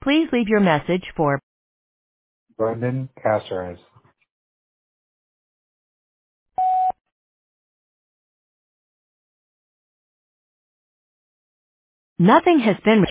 Please leave your message for Brendan Caceres. nothing has been